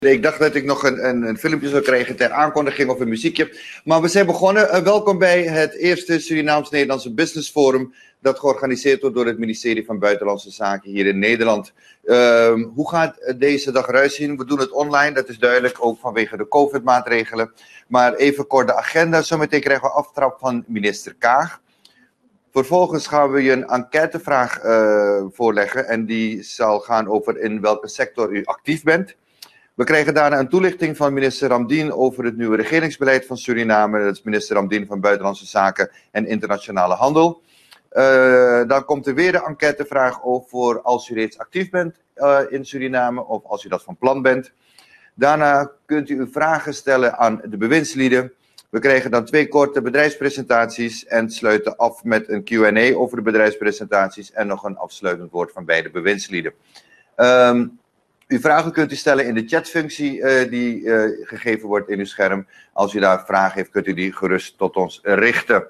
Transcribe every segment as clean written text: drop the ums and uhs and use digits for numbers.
Ik dacht dat ik nog een filmpje zou krijgen ter aankondiging of een muziekje. Maar we zijn begonnen. Welkom bij het eerste Surinaams-Nederlandse Business Forum. Dat georganiseerd wordt door het ministerie van Buitenlandse Zaken hier in Nederland. Hoe gaat deze dag eruit zien? We doen het online, dat is duidelijk, ook vanwege de COVID-maatregelen. Maar even kort de agenda. Zometeen krijgen we aftrap van minister Kaag. Vervolgens gaan we je een enquêtevraag voorleggen. En die zal gaan over in welke sector u actief bent. We krijgen daarna een toelichting van minister Ramdien over het nieuwe regeringsbeleid van Suriname. Dat is minister Ramdien van Buitenlandse Zaken en Internationale Handel. Dan komt er weer een enquêtevraag over als u reeds actief bent in Suriname of als u dat van plan bent. Daarna kunt u uw vragen stellen aan de bewindslieden. We krijgen dan 2 korte bedrijfspresentaties en sluiten af met een Q&A over de bedrijfspresentaties en nog een afsluitend woord van beide bewindslieden. Uw vragen kunt u stellen in de chatfunctie die gegeven wordt in uw scherm. Als u daar vragen heeft, kunt u die gerust tot ons richten.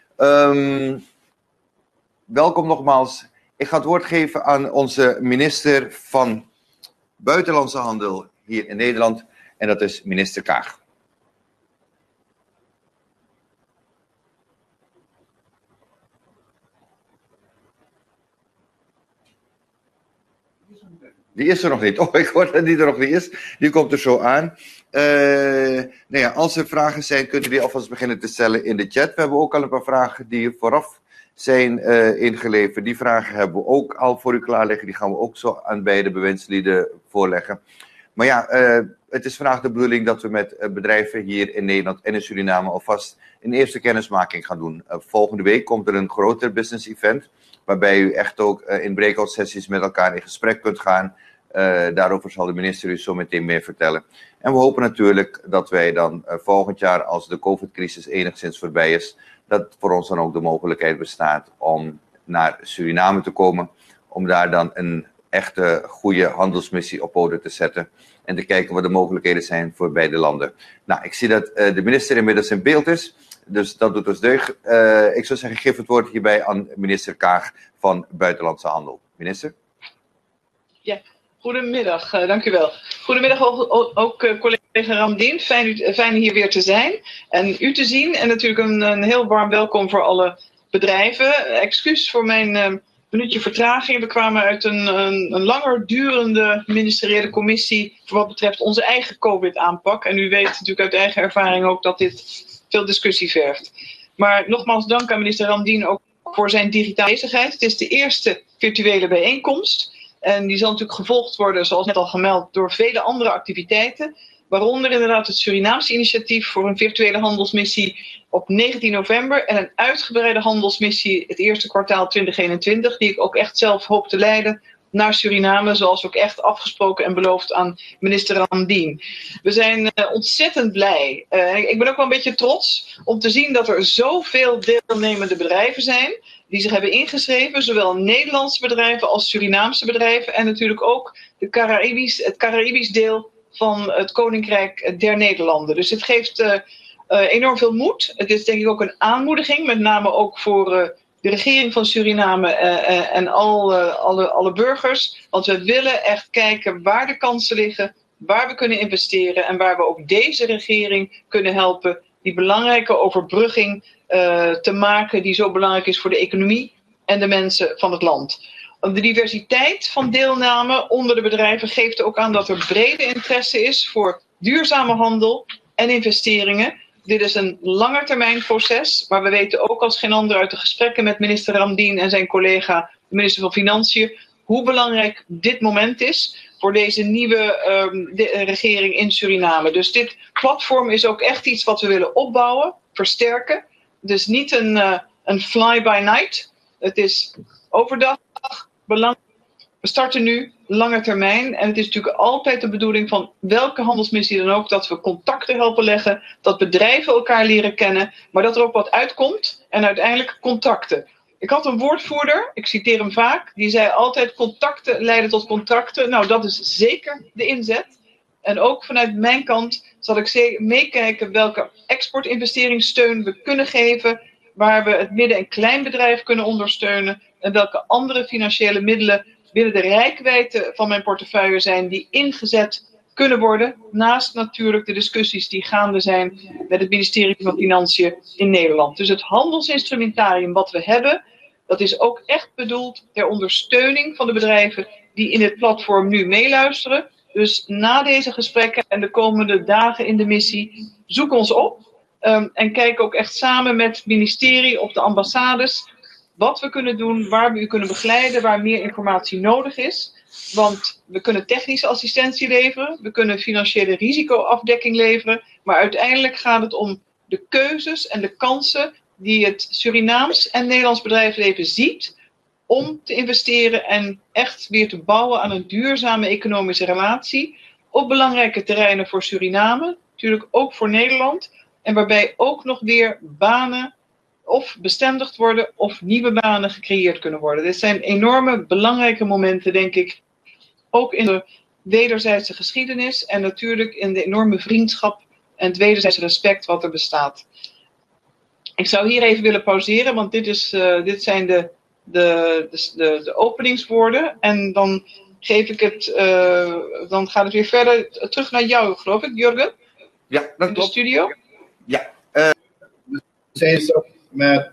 Welkom nogmaals. Ik ga het woord geven aan onze minister van Buitenlandse Handel hier in Nederland. En dat is minister Kaag. Die is er nog niet. Oh, ik hoor dat die er nog niet is. Die komt er zo aan. Als er vragen zijn, kunt u die alvast beginnen te stellen in de chat. We hebben ook al een paar vragen die vooraf zijn ingeleverd. Die vragen hebben we ook al voor u klaar liggen. Die gaan we ook zo aan beide bewindslieden voorleggen. Maar ja, het is vandaag de bedoeling dat we met bedrijven hier in Nederland en in Suriname alvast een eerste kennismaking gaan doen. Volgende week komt er een groter business event. Waarbij u echt ook in breakout sessies met elkaar in gesprek kunt gaan. Daarover zal de minister u zo meteen meer vertellen. En we hopen natuurlijk dat wij dan volgend jaar, als de COVID-crisis enigszins voorbij is, dat voor ons dan ook de mogelijkheid bestaat om naar Suriname te komen. Om daar dan een echte goede handelsmissie op poten te zetten. En te kijken wat de mogelijkheden zijn voor beide landen. Nou, ik zie dat de minister inmiddels in beeld is. Dus dat doet ons deugd. Ik zou zeggen, geef het woord hierbij aan minister Kaag van Buitenlandse Handel. Minister? Ja, goedemiddag. Dank u wel. Goedemiddag ook collega Ramdien. Fijn hier weer te zijn en u te zien. En natuurlijk een heel warm welkom voor alle bedrijven. Excuus voor mijn minuutje vertraging. We kwamen uit een langer durende ministeriële commissie voor wat betreft onze eigen COVID-aanpak. En u weet natuurlijk uit eigen ervaring ook dat dit veel discussie vergt. Maar nogmaals dank aan minister Ramdien ook voor zijn digitale bezigheid. Het is de eerste virtuele bijeenkomst. En die zal natuurlijk gevolgd worden, zoals net al gemeld, door vele andere activiteiten. Waaronder inderdaad het Surinaamse initiatief voor een virtuele handelsmissie op 19 november. En een uitgebreide handelsmissie het eerste kwartaal 2021. Die ik ook echt zelf hoop te leiden naar Suriname. Zoals ook echt afgesproken en beloofd aan minister Ramdien. We zijn ontzettend blij. Ik ben ook wel een beetje trots om te zien dat er zoveel deelnemende bedrijven zijn. Die zich hebben ingeschreven, zowel Nederlandse bedrijven als Surinaamse bedrijven. En natuurlijk ook het Caraïbisch deel van het Koninkrijk der Nederlanden. Dus het geeft enorm veel moed. Het is denk ik ook een aanmoediging, met name ook voor de regering van Suriname en alle burgers. Want we willen echt kijken waar de kansen liggen, waar we kunnen investeren en waar we ook deze regering kunnen helpen die belangrijke overbrugging te maken die zo belangrijk is voor de economie en de mensen van het land. De diversiteit van deelname onder de bedrijven geeft ook aan dat er brede interesse is voor duurzame handel en investeringen. Dit is een langetermijnproces, maar we weten ook als geen ander uit de gesprekken met minister Ramdien en zijn collega, de minister van Financiën, hoe belangrijk dit moment is voor deze nieuwe regering in Suriname. Dus dit platform is ook echt iets wat we willen opbouwen, versterken. Dus niet een fly-by-night. Het is overdag belangrijk. We starten nu, lange termijn. En het is natuurlijk altijd de bedoeling van welke handelsmissie dan ook, dat we contacten helpen leggen, dat bedrijven elkaar leren kennen, maar dat er ook wat uitkomt en uiteindelijk contacten. Ik had een woordvoerder, ik citeer hem vaak, die zei altijd contacten leiden tot contracten. Nou, dat is zeker de inzet. En ook vanuit mijn kant zal ik meekijken welke exportinvesteringssteun we kunnen geven, waar we het midden- en kleinbedrijf kunnen ondersteunen en welke andere financiële middelen binnen de reikwijdte van mijn portefeuille zijn die ingezet kunnen worden. Naast natuurlijk de discussies die gaande zijn met het ministerie van Financiën in Nederland. Dus het handelsinstrumentarium wat we hebben, dat is ook echt bedoeld ter ondersteuning van de bedrijven die in het platform nu meeluisteren. Dus na deze gesprekken en de komende dagen in de missie, zoek ons op. En kijk ook echt samen met het ministerie of de ambassades wat we kunnen doen, waar we u kunnen begeleiden, waar meer informatie nodig is. Want we kunnen technische assistentie leveren, we kunnen financiële risicoafdekking leveren, maar uiteindelijk gaat het om de keuzes en de kansen die het Surinaams en Nederlands bedrijfsleven ziet om te investeren en echt weer te bouwen aan een duurzame economische relatie op belangrijke terreinen voor Suriname, natuurlijk ook voor Nederland, en waarbij ook nog weer banen of bestendigd worden of nieuwe banen gecreëerd kunnen worden. Dit zijn enorme belangrijke momenten, denk ik, ook in de wederzijdse geschiedenis en natuurlijk in de enorme vriendschap en het wederzijdse respect wat er bestaat. Ik zou hier even willen pauzeren, want dit zijn de openingswoorden. En dan geef ik het, dan gaat het weer verder terug naar jou, geloof ik, Jurgen? Ja, dat klopt. In de studio? Ja. We zijn zo met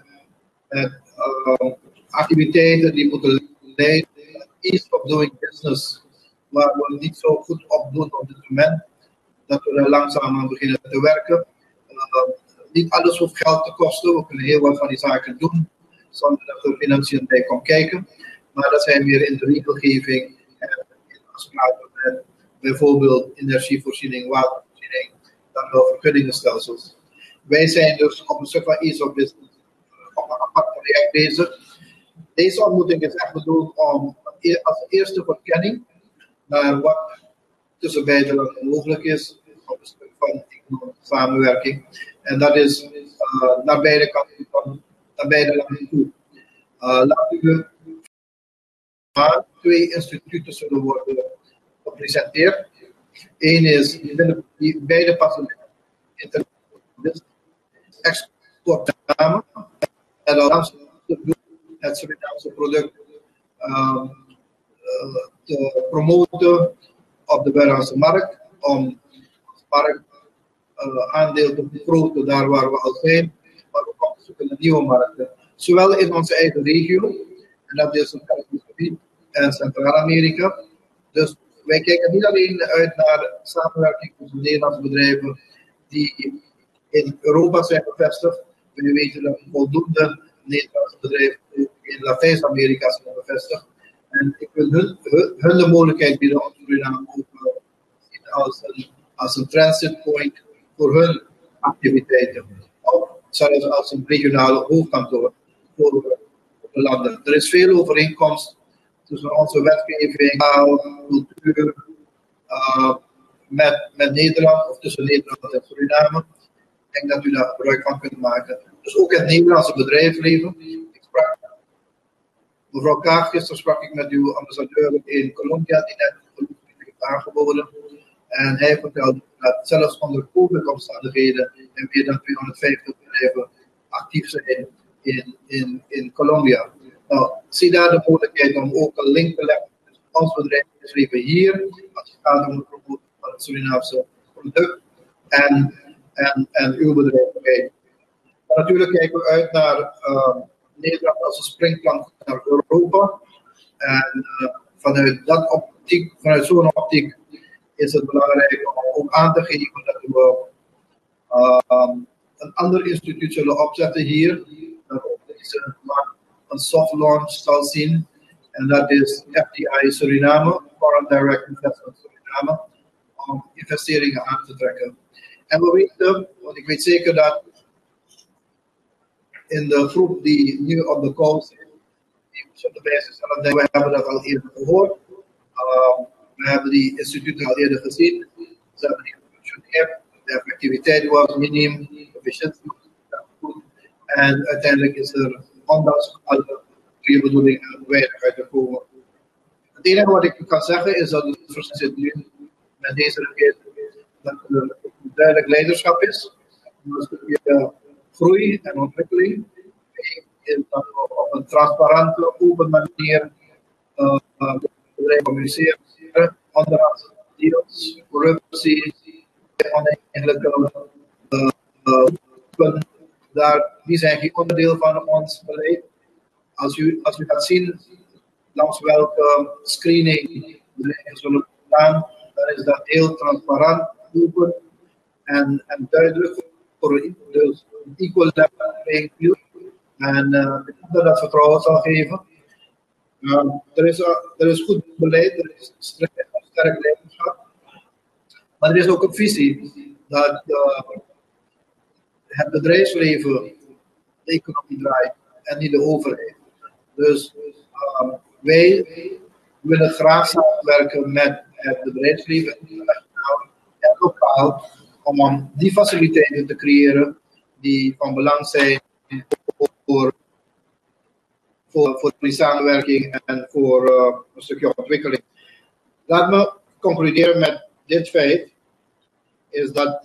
activiteiten die moeten leiden, ease of doing business, waar we niet zo goed op doen op dit moment, dat we er langzaam aan beginnen te werken. Niet alles hoeft geld te kosten, we kunnen heel wat van die zaken doen, zonder dat er financiën bij komt kijken. Maar dat zijn weer in de regelgeving en in afspraken met bijvoorbeeld energievoorziening, watervoorziening, dan wel vergunningenstelsels. Wij zijn dus op een stuk van ease of business op een apart project bezig. Deze ontmoeting is echt bedoeld om als eerste verkenning naar wat tussen beide landen mogelijk is op een stuk van economische samenwerking. En dat is naar beide kanten, naar beide landen toe. Laten we maar 2 instituten zullen worden gepresenteerd. Eén is, die beide passen in exportname. En dan het Surinaamse product te promoten op de buitenlandse markt, om het marktaandeel te vergroten daar waar we al zijn, maar ook om te zoeken naar nieuwe markten. Zowel in onze eigen regio, en dat is het Caribisch gebied en Centraal-Amerika. Dus wij kijken niet alleen uit naar samenwerking tussen Nederlandse bedrijven die in Europa zijn gevestigd. We weten dat voldoende Nederlandse bedrijven in Latijns-Amerika zijn gevestigd. En ik wil hun de mogelijkheid bieden om Suriname ook als een transit point voor hun activiteiten. Of zelfs als een regionale hoofdkantoor voor de landen. Er is veel overeenkomst tussen onze wetgeving, cultuur, met Nederland, of tussen Nederland en Suriname. Ik denk dat u daar gebruik van kunt maken. Dus ook het Nederlandse bedrijfsleven. Mevrouw Kaag, gisteren sprak ik met uw ambassadeur in Colombia, die net heeft aangeboden. En hij vertelde dat zelfs onder COVID-omstandigheden en meer dan 250 bedrijven actief zijn in Colombia. Nou, zie daar de mogelijkheid om ook een link te leggen tussen ons bedrijfsleven hier, als het gaat om het promoten van het Surinaamse product, en uw bedrijf. Maar natuurlijk kijken we uit naar Nederland als een springplank naar Europa. En vanuit zo'n optiek is het belangrijk om ook aan te geven dat we een ander instituut zullen opzetten hier. Dat op deze markt een soft launch zal zien. En dat is FDI Suriname, Foreign Direct Investment Suriname, om investeringen aan te trekken. En we weten, want ik weet zeker dat in de groep die nu op de call zit, die zullen bij zichzelf denken, we hebben dat al eerder gehoord. We hebben die instituten al eerder gezien. Ze hebben die gefunctioneerd. De effectiviteit was minimum, de efficiëntie was goed. En uiteindelijk is er, ondanks alle goede bedoelingen, weinig uit te komen. Het enige wat ik kan zeggen is dat het verschil nu met deze regering dat er duidelijk leiderschap is. Een stukje groei en ontwikkeling. Is dat we op een transparante, open manier bedrijven communiceren. Onderaan deals, corruptie, oneigenlijke die zijn geen onderdeel van ons beleid. Als u gaat zien langs welke screening bedrijven zullen gaan, dan is dat heel transparant, open en duidelijk voor dus een equal level playing field. En ik hoop dat dat vertrouwen zal geven. Er is goed beleid, er is sterk leiderschap, maar er is ook een visie dat het bedrijfsleven de economie draait en niet de overheid. Dus wij willen graag samenwerken met het bedrijfsleven internationaal en lokaal om die faciliteiten te creëren die van belang zijn voor die samenwerking en voor een stukje ontwikkeling. Laat me concluderen met dit feit, is dat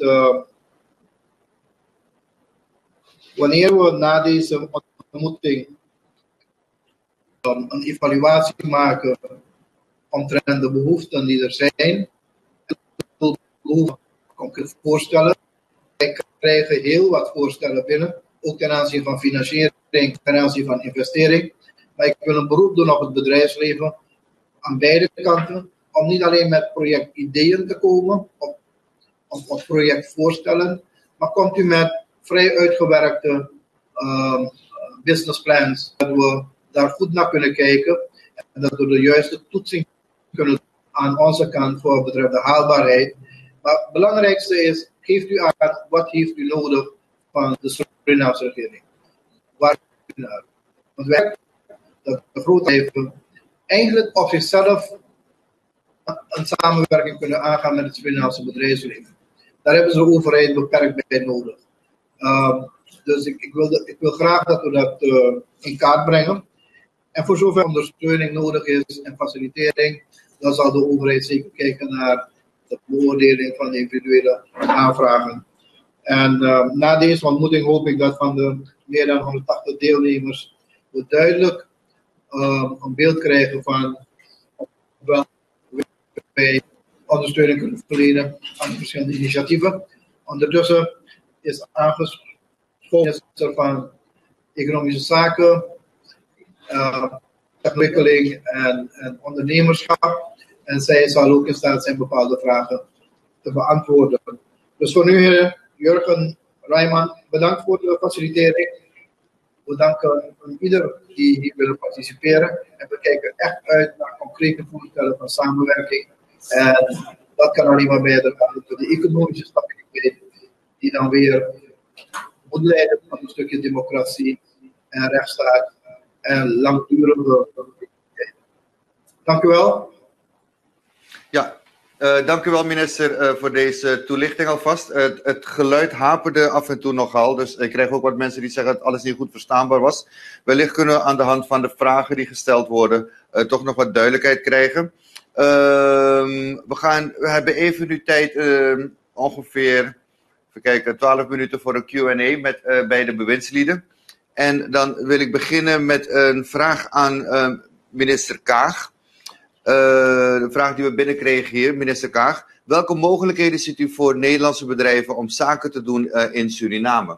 wanneer we na deze ontmoeting een evaluatie maken omtrent de behoeften die er zijn, concreet voorstellen. Wij krijgen heel wat voorstellen binnen, ook ten aanzien van financiering, ten aanzien van investering. Maar ik wil een beroep doen op het bedrijfsleven aan beide kanten, om niet alleen met projectideeën te komen, of projectvoorstellen, maar komt u met vrij uitgewerkte businessplans, dat we daar goed naar kunnen kijken en dat we de juiste toetsing kunnen doen aan onze kant voor wat betreft de haalbaarheid. Maar het belangrijkste is, geeft u aan wat heeft u nodig van de Surinaamse regering. Waar u naar? Want wij dat de grote heeft eigenlijk op zichzelf een samenwerking kunnen aangaan met het Surinaamse bedrijfsleven. Daar hebben ze de overheid beperkt bij nodig. Dus ik wil graag dat we dat in kaart brengen. En voor zover ondersteuning nodig is en facilitering, dan zal de overheid zeker kijken naar de beoordeling van de individuele aanvragen. En na deze ontmoeting hoop ik dat van de meer dan 180 deelnemers we duidelijk een beeld krijgen van welke wij ondersteuning kunnen verlenen aan de verschillende initiatieven. Ondertussen is aangesproken minister van Economische Zaken, ontwikkeling en ondernemerschap. En zij zal ook in staat zijn bepaalde vragen te beantwoorden. Dus voor nu, Jurgen Rijman, bedankt voor de facilitering. We danken ieder die hier wil participeren. En we kijken echt uit naar concrete voorstellen van samenwerking. En dat kan alleen maar bijdragen tot de economische stabiliteit, die dan weer moet leiden tot een stukje democratie en rechtsstaat en langdurige stabiliteit. Dank u wel. Ja, dank u wel minister voor deze toelichting alvast. Het geluid haperde af en toe nogal, dus ik kreeg ook wat mensen die zeggen dat alles niet goed verstaanbaar was. Wellicht kunnen we aan de hand van de vragen die gesteld worden toch nog wat duidelijkheid krijgen. We hebben even nu tijd, ongeveer, even kijken, 12 minuten voor een Q&A met beide bewindslieden. En dan wil ik beginnen met een vraag aan minister Kaag. De vraag die we binnenkregen hier, minister Kaag. Welke mogelijkheden ziet u voor Nederlandse bedrijven om zaken te doen in Suriname?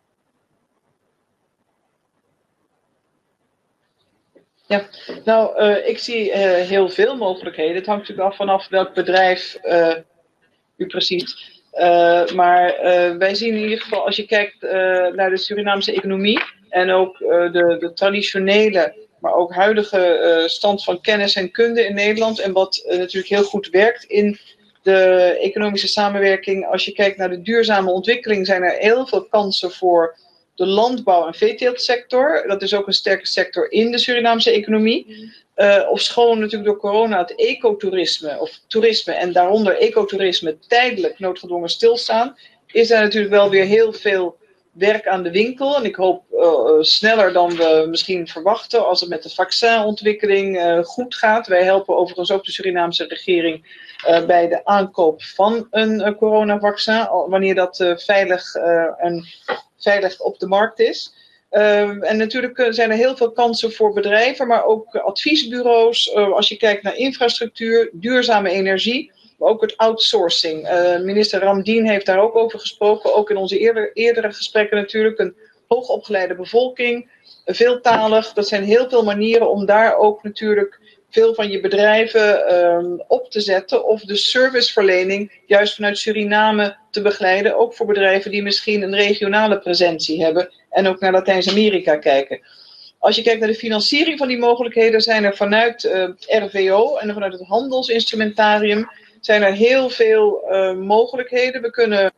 Ja, nou, ik zie heel veel mogelijkheden. Het hangt natuurlijk af vanaf welk bedrijf u precies. Maar wij zien in ieder geval, als je kijkt naar de Surinaamse economie en ook de traditionele, maar ook huidige stand van kennis en kunde in Nederland. En wat natuurlijk heel goed werkt in de economische samenwerking. Als je kijkt naar de duurzame ontwikkeling, zijn er heel veel kansen voor de landbouw- en veeteeltsector. Dat is ook een sterke sector in de Surinaamse economie. Ofschoon natuurlijk door corona het ecotourisme of toerisme en daaronder ecotourisme tijdelijk noodgedwongen stilstaan, is er natuurlijk wel weer heel veel werk aan de winkel. En ik hoop sneller dan we misschien verwachten als het met de vaccinontwikkeling goed gaat. Wij helpen overigens ook de Surinaamse regering bij de aankoop van een coronavaccin, wanneer dat veilig op de markt is. En natuurlijk zijn er heel veel kansen voor bedrijven, maar ook adviesbureaus. Als je kijkt naar infrastructuur, duurzame energie. ook het outsourcing. Minister Ramdien heeft daar ook over gesproken, ook in onze eerdere gesprekken natuurlijk. Een hoogopgeleide bevolking, veeltalig. Dat zijn heel veel manieren om daar ook natuurlijk veel van je bedrijven op te zetten. Of de serviceverlening juist vanuit Suriname te begeleiden. Ook voor bedrijven die misschien een regionale presentie hebben. En ook naar Latijns-Amerika kijken. Als je kijkt naar de financiering van die mogelijkheden, zijn er vanuit RVO en vanuit het handelsinstrumentarium zijn er heel veel mogelijkheden. We kunnen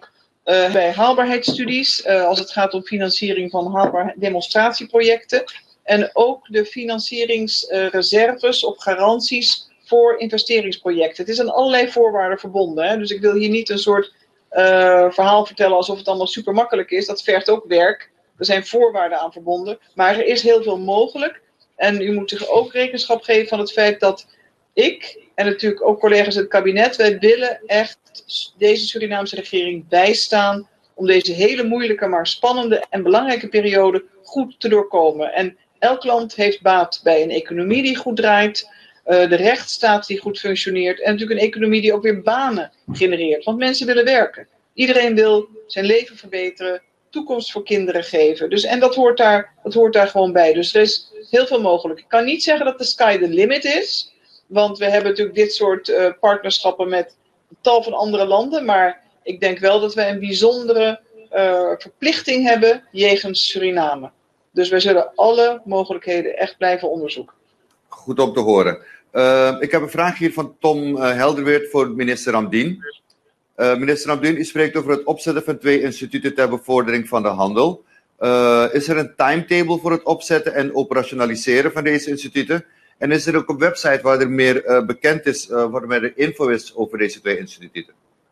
bij haalbaarheidsstudies, als het gaat om financiering van demonstratieprojecten, en ook de financieringsreserves of garanties voor investeringsprojecten. Het is aan allerlei voorwaarden verbonden. Hè? Dus ik wil hier niet een soort verhaal vertellen alsof het allemaal super makkelijk is. Dat vergt ook werk. Er zijn voorwaarden aan verbonden. Maar er is heel veel mogelijk. En u moet zich ook rekenschap geven van het feit dat ik en natuurlijk ook collega's in het kabinet, wij willen echt deze Surinaamse regering bijstaan om deze hele moeilijke, maar spannende en belangrijke periode goed te doorkomen. En elk land heeft baat bij een economie die goed draait, de rechtsstaat die goed functioneert en natuurlijk een economie die ook weer banen genereert. Want mensen willen werken. Iedereen wil zijn leven verbeteren, toekomst voor kinderen geven. Dus, en dat hoort daar gewoon bij. Dus er is heel veel mogelijk. Ik kan niet zeggen dat de sky the limit is. Want we hebben natuurlijk dit soort partnerschappen met een tal van andere landen. Maar ik denk wel dat wij een bijzondere verplichting hebben jegens Suriname. Dus wij zullen alle mogelijkheden echt blijven onderzoeken. Goed om te horen. Ik heb een vraag hier van Tom Helderweert voor minister Ramdien. Minister Ramdien, u spreekt over het opzetten van 2 instituten ter bevordering van de handel. Is er een timetable voor het opzetten en operationaliseren van deze instituten? En is er ook een website waar er meer bekend is, waar er info is over deze 2 instituten?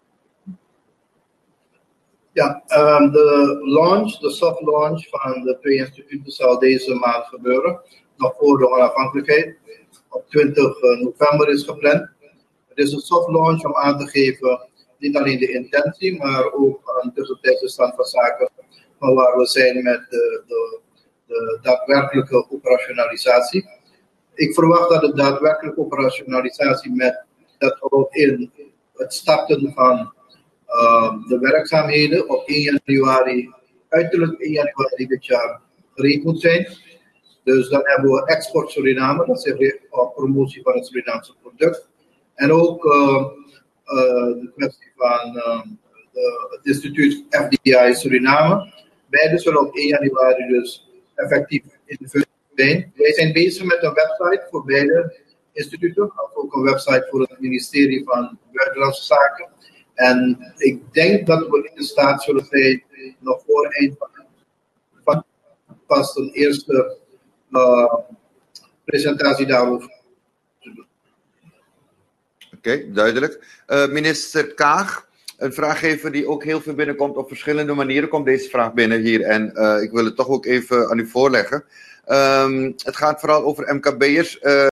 Ja, de soft launch van de 2 instituten zal deze maand gebeuren, nog voor de onafhankelijkheid. Op 20 november is gepland. Het is een soft launch om aan te geven, niet alleen de intentie, maar ook een tussentijdse stand van zaken van waar we zijn met de daadwerkelijke operationalisatie. Ik verwacht dat de daadwerkelijke operationalisatie dat houdt in het starten van de werkzaamheden op 1 januari, uiterlijk 1 januari dit jaar gereed moet zijn. Dus dan hebben we Export Suriname, dat is op promotie van het Surinaamse product. En ook de kwestie van het instituut FDI Suriname. Beide zullen op 1 januari dus effectief in de functie zijn. Wij zijn bezig met een website voor beide instituten, ook een website voor het ministerie van Buitenlandse Zaken. En ik denk dat we in staat zullen zijn nog voor eind van pas een eerste presentatie daarover te doen. Oké, duidelijk. Minister Kaag, een vraaggever die ook heel veel binnenkomt. Op verschillende manieren komt deze vraag binnen hier. En ik wil het toch ook even aan u voorleggen. Het gaat vooral over MKB'ers.